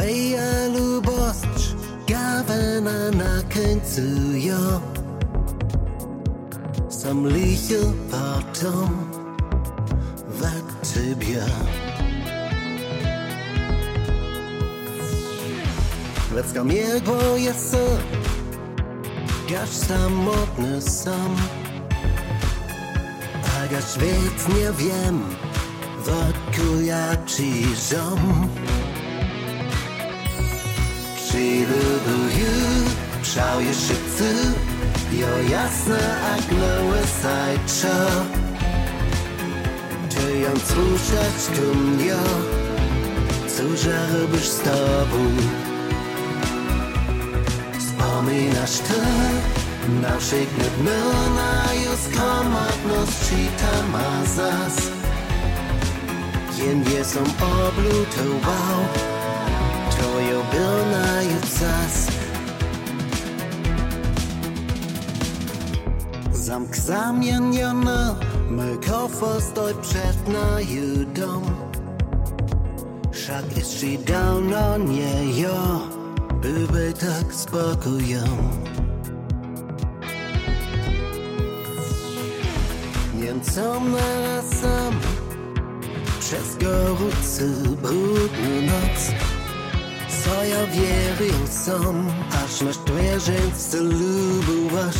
Twoja lubość gawena na końcu jo. Sam licho potom w Ciebie. Lecka miego jest gaś samotny sam. A gaś więc nie wiem, wodku ja ci żom. Przylubuję, szałuje się ty, jo jasne jak nowe sajczo. Ty ją słuchać ku mnie, co robisz z tobą. Wspominasz ty, naszych dnów, już komodności tam ma zas. Jen są oblutował, twoją był już zas. Zamk zamieniony, mój kofer stoi przed naszym dom. Wszak jeszcze dawno nie jo, byłby tak spokojem. Niemcom narazem przez gorący brudny noc. Co ja wierzę sam, aż masz twierząc lubować.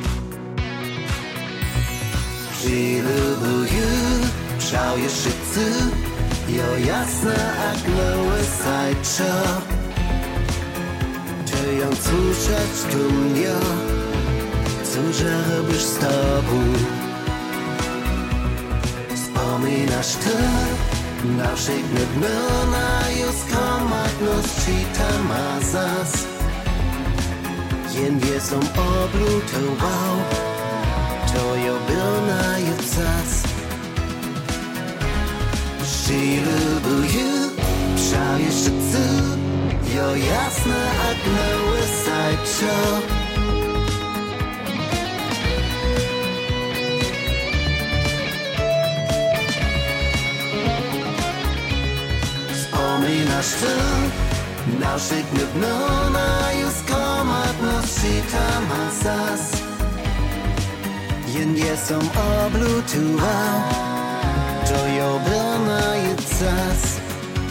Przylubuję, szałuje się ty, jo jasne jak nowe sajczo. Ty ją słuchać ku mnie, co robisz z tobą. Wspominasz ty, naszych dnów, już komodności tam ma zas. Jen są oblutował, to jo był na już zas. Przylubuję, szałuje się ty, jo jasne jak nowe sajczo. Wspominasz ty, naszych dnów, już komodności tam ma zas. Jen są oblutował, to jo był na już zas.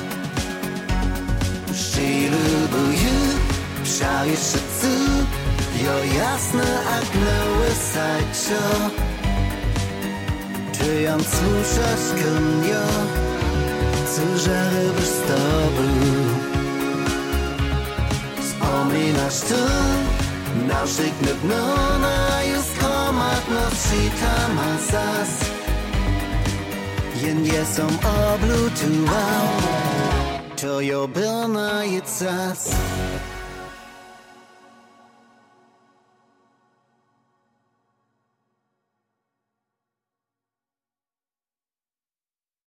Przylubuję, szałuje się ty, jo jasne jak nowe sajczo. Ty ją słuchasz ku mnie, co robisz z tobą. Wspominasz ty, naszych dnów, już komodności tam ma zas. Jen są oblutował, to jo był na już zas.